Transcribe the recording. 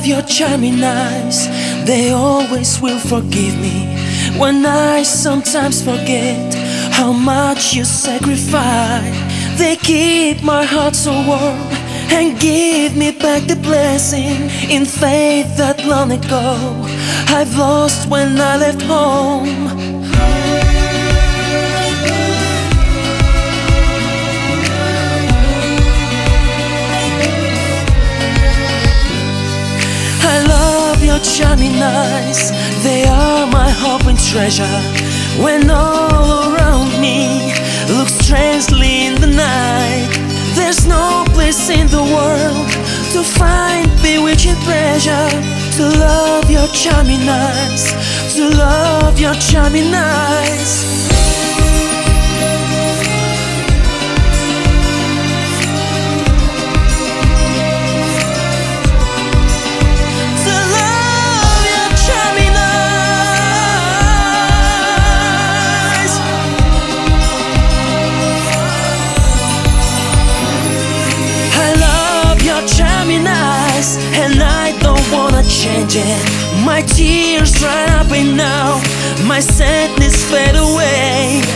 your charming eyes, they always will forgive me when I sometimes forget how much you sacrifice. They keep my heart so warm and give me back the blessing in faith that long ago I've lost when I left home. I love your charming eyes, they are my hope and treasure. When all around me looks strangely in the night, there's no place in the world to find bewitching pleasure. To love your charming eyes, to love your charming eyes. And I don't wanna change it. My tears dry up and now my sadness fade away.